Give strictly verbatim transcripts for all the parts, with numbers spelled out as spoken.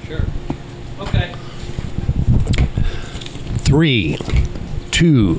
Sure. Okay. Three, two,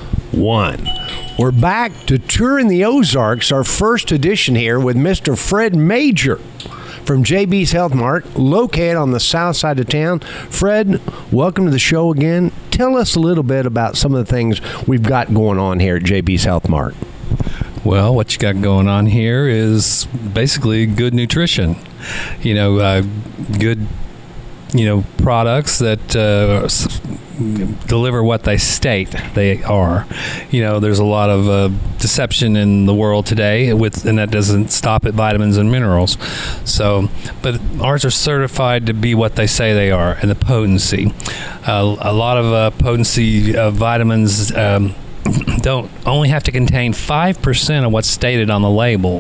one. We're back to Touring the Ozarks, our first edition here with Mister Fred Major from J B's Health Mart, located on the south side of town. Fred, welcome to the show again. Tell us a little bit about some of the things we've got going on here at J B's Health Mart. Well, what you got going on here is basically good nutrition. You know, uh, good, you know, products that uh, s- deliver what they state they are. You know, there's a lot of uh, deception in the world today, with, and that doesn't stop at vitamins and minerals. So, but ours are certified to be what they say they are, and the potency. Uh, a lot of uh, potency uh, vitamins um, don't only have to contain five percent of what's stated on the label.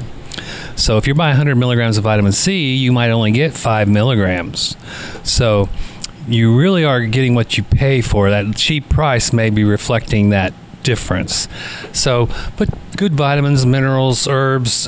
So if you're buying one hundred milligrams of vitamin C, you might only get five milligrams. So you really are getting what you pay for. That cheap price may be reflecting that difference. So, but good vitamins, minerals, herbs,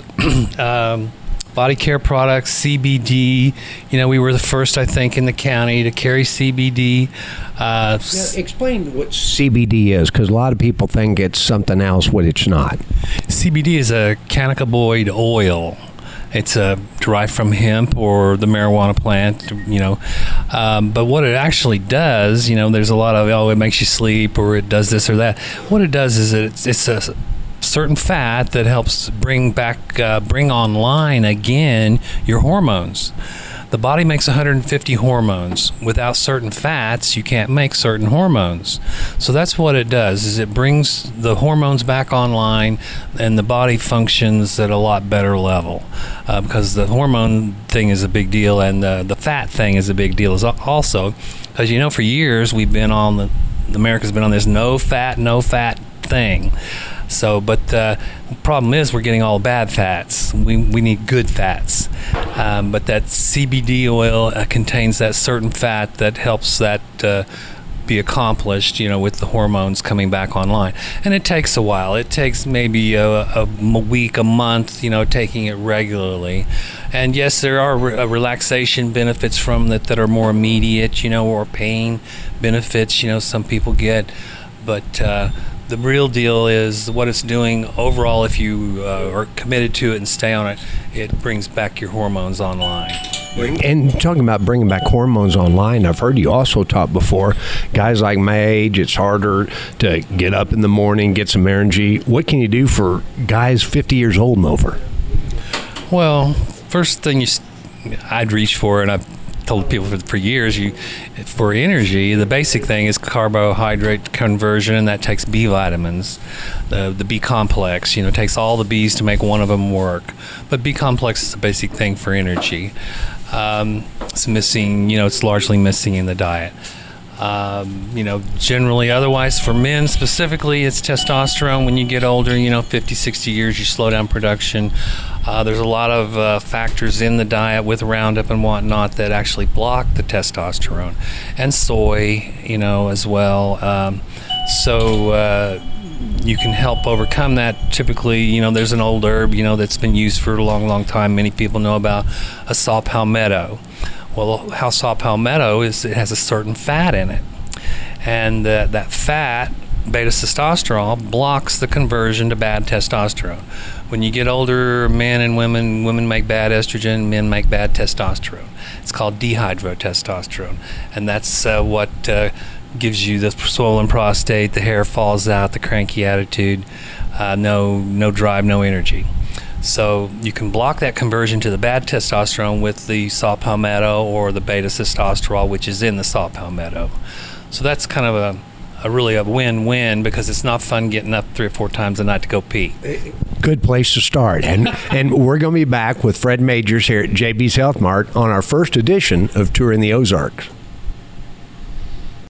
um, body care products, C B D. You know, we were the first, I think, in the county to carry C B D. Uh, Yeah, explain what C B D is, because a lot of people think it's something else when it's not. C B D is a cannabinoid oil. It's uh, derived from hemp or the marijuana plant, you know. Um, but what it actually does, you know, there's a lot of, oh, it makes you sleep or it does this or that. What it does is it's, it's a certain fat that helps bring back, uh, bring online again your hormones. The body makes one hundred fifty hormones. Without certain fats, you can't make certain hormones. So that's what it does, is it brings the hormones back online, and the body functions at a lot better level. Uh, because the hormone thing is a big deal, and uh, the fat thing is a big deal as also. Because, you know, for years we've been on, the America's been on this no fat, no fat thing. So, but uh, the problem is we're getting all bad fats. We we need good fats. Um, but that C B D oil uh, contains that certain fat that helps that uh, be accomplished, you know, with the hormones coming back online. And it takes a while. It takes maybe a, a, a week, a month, you know, taking it regularly. And yes, there are re- relaxation benefits from that that are more immediate, you know, or pain benefits, you know, some people get. But uh, the real deal is what it's doing overall. If you uh, are committed to it and stay on it, it brings back your hormones online. And talking about bringing back hormones online, I've heard you also talk before, guys like my age, it's harder to get up in the morning, get some energy. What can you do for guys fifty years old and over? Well, first thing you, I'd reach for, and I've told people for, for years, you for energy, the basic thing is carbohydrate conversion, and that takes B vitamins, the the B complex. You know, it takes all the B's to make one of them work. But B complex is the basic thing for energy. Um, it's missing. You know, it's largely missing in the diet. Um, you know, generally, otherwise, for men specifically, it's testosterone. When you get older, you know, fifty, sixty years, you slow down production. Uh, there's a lot of uh, factors in the diet with Roundup and whatnot that actually block the testosterone, and soy, you know, as well. Um, so uh, you can help overcome that. Typically, you know, there's an old herb, you know, that's been used for a long, long time. Many people know about a saw palmetto. Well, how saw palmetto is it has a certain fat in it, and uh, that fat, beta-testosterone, blocks the conversion to bad testosterone. When you get older, men and women, women make bad estrogen, men make bad testosterone. It's called dihydrotestosterone, and that's uh, what uh, gives you the swollen prostate, the hair falls out, the cranky attitude, uh, no, no drive, no energy. So you can block that conversion to the bad testosterone with the saw palmetto or the beta-testosterone, which is in the saw palmetto. So that's kind of a A really a win-win, because it's not fun getting up three or four times a night to go pee. Good place to start. And and we're going to be back with Fred Majors here at J B's Health Mart on our first edition of Touring the Ozarks.